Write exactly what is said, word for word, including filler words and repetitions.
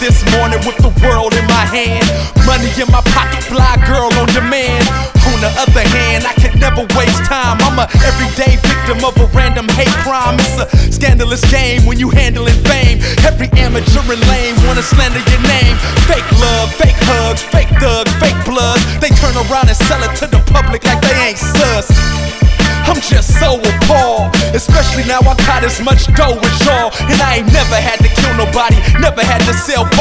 This morning with the world in my hand, money in my pocket, fly girl on demand. On the other hand, I could never waste time. I'm a everyday victim of a random hate crime. It's a scandalous game when you handling fame. Every amateur and lame wanna slander your name. Fake love, fake hugs, fake thugs, fake blood. They turn around and sell it to the public like they ain't sus. I'm just so appalled, especially now I got as much dough as y'all. And I ain't never had to kill nobody, never had to sell